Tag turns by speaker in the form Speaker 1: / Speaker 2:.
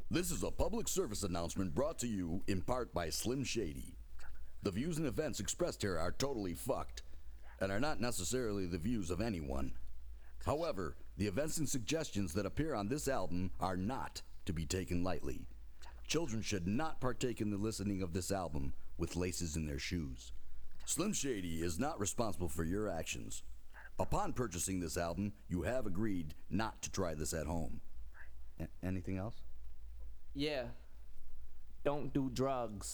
Speaker 1: This is a public service announcement brought to you in part by Slim Shady. The views and events expressed here are totally fucked and are not necessarily the views of anyone. However, the events and suggestions that appear on this album are not to be taken lightly. Children should not partake in the listening of this album with laces in their shoes. Slim Shady is not responsible for your actions. Upon purchasing this album, you have agreed not to try this at home. Anything else?
Speaker 2: Yeah. Don't do drugs.